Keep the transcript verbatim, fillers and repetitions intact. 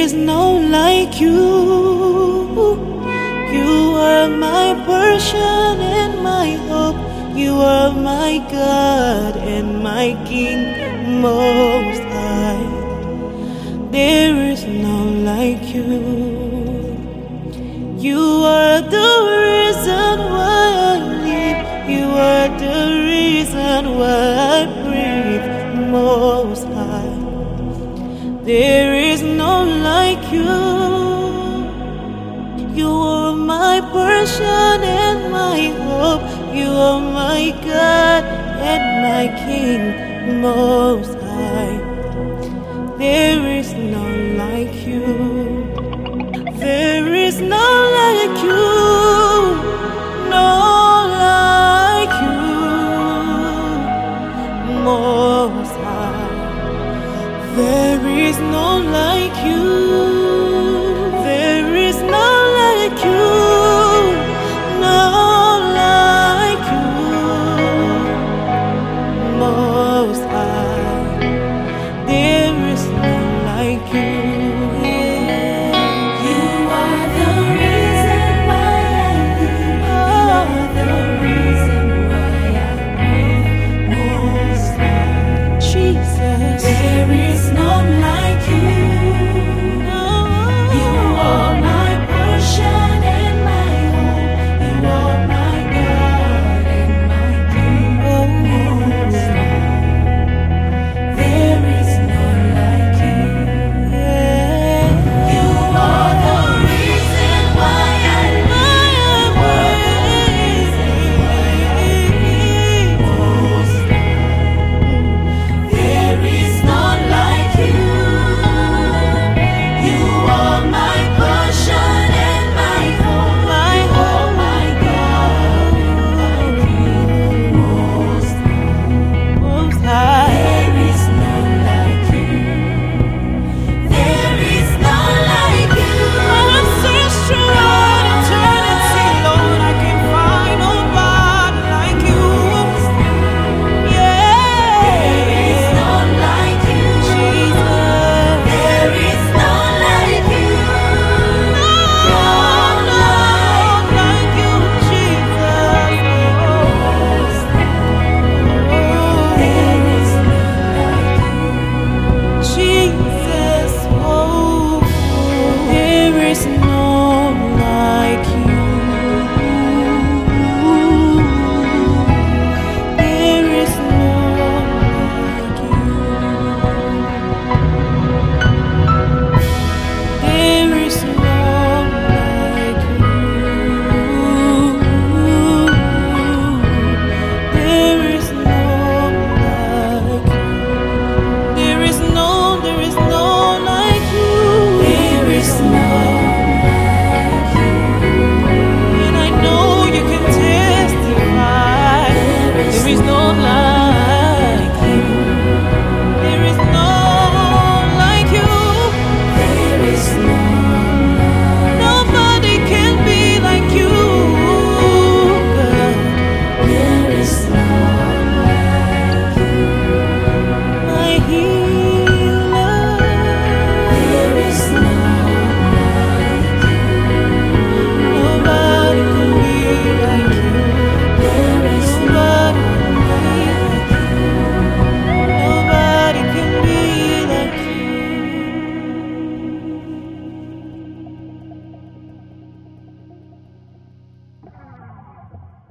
is no like you. You are my portion and my hope. You are my God and my King most high. There is none like you. You are the reason why I live. You are the reason why I breathe most high. There is none like you. You are my portion and my hope. You are my God and my King most high. There is none like you. There is none like